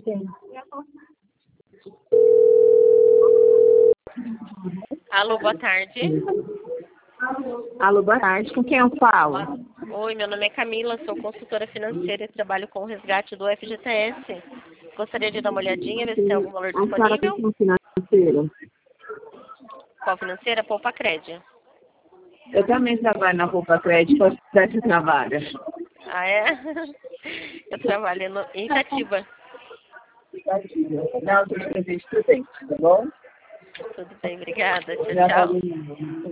Alô, boa tarde. Alô, boa tarde. Com quem eu falo? Oi, meu nome é Camila, sou consultora financeira e trabalho com o resgate do FGTS. Gostaria de dar uma olhadinha, ver se tem algum valor A senhora tem disponível. um financeiro? Qual financeira? Poupa Crédito. Eu também trabalho na Poupa Crédito. Qual cidade você trabalha? Ah, é? Eu trabalho em Itatiba. Não, eu presente presente, tá bom? Tudo bem, obrigada. Tchau, Já tchau. falei.